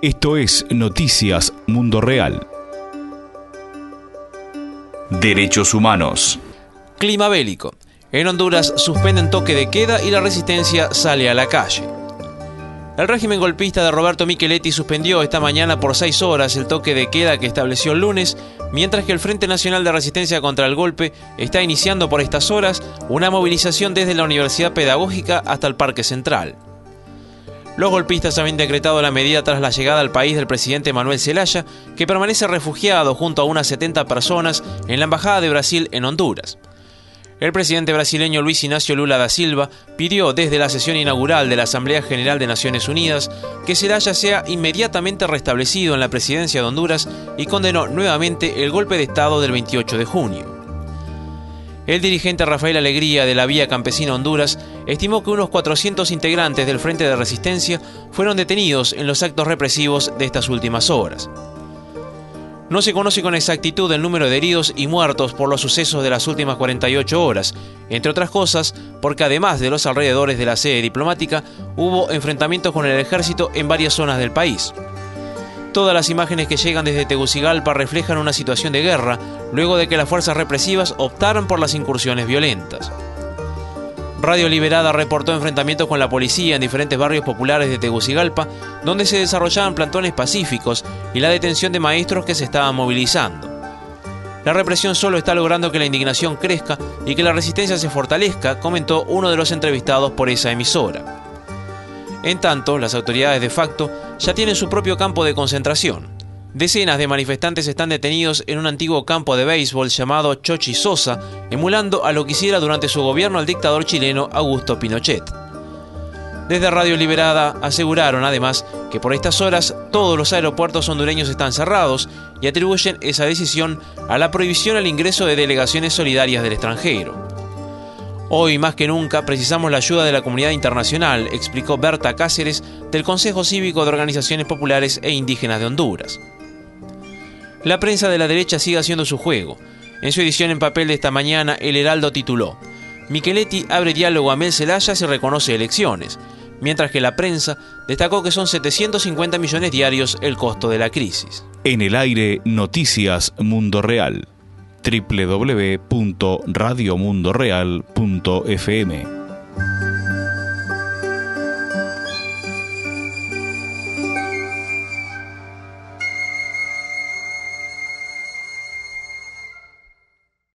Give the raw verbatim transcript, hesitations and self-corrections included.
Esto es Noticias Mundo Real. Derechos humanos. Clima bélico. En Honduras suspenden toque de queda y la resistencia sale a la calle. El régimen golpista de Roberto Micheletti suspendió esta mañana por seis horas el toque de queda que estableció el lunes, mientras que el Frente Nacional de Resistencia contra el Golpe está iniciando por estas horas una movilización desde la Universidad Pedagógica hasta el Parque Central. Los golpistas habían decretado la medida tras la llegada al país del presidente Manuel Zelaya, que permanece refugiado junto a unas setenta personas en la Embajada de Brasil en Honduras. El presidente brasileño Luis Inácio Lula da Silva pidió desde la sesión inaugural de la Asamblea General de Naciones Unidas que Zelaya sea inmediatamente restablecido en la presidencia de Honduras y condenó nuevamente el golpe de Estado del veintiocho de junio. El dirigente Rafael Alegría de la Vía Campesina Honduras estimó que unos cuatrocientos integrantes del Frente de Resistencia fueron detenidos en los actos represivos de estas últimas horas. No se conoce con exactitud el número de heridos y muertos por los sucesos de las últimas cuarenta y ocho horas, entre otras cosas porque además de los alrededores de la sede diplomática, hubo enfrentamientos con el ejército en varias zonas del país. Todas las imágenes que llegan desde Tegucigalpa reflejan una situación de guerra, luego de que las fuerzas represivas optaran por las incursiones violentas. Radio Liberada reportó enfrentamientos con la policía en diferentes barrios populares de Tegucigalpa, donde se desarrollaban plantones pacíficos y la detención de maestros que se estaban movilizando. La represión solo está logrando que la indignación crezca y que la resistencia se fortalezca, comentó uno de los entrevistados por esa emisora. En tanto, las autoridades de facto ya tienen su propio campo de concentración. Decenas de manifestantes están detenidos en un antiguo campo de béisbol llamado Chochi Sosa, emulando a lo que hiciera durante su gobierno el dictador chileno Augusto Pinochet. Desde Radio Liberada aseguraron además que por estas horas todos los aeropuertos hondureños están cerrados y atribuyen esa decisión a la prohibición al ingreso de delegaciones solidarias del extranjero. Hoy más que nunca precisamos la ayuda de la comunidad internacional, explicó Berta Cáceres del Consejo Cívico de Organizaciones Populares e Indígenas de Honduras. La prensa de la derecha sigue haciendo su juego. En su edición en papel de esta mañana, El Heraldo tituló: Micheletti abre diálogo a Mel Zelaya si reconoce elecciones, mientras que la prensa destacó que son setecientos cincuenta millones diarios el costo de la crisis. En el aire, Noticias Mundo Real. doble u doble u doble u punto radio mundo real punto f m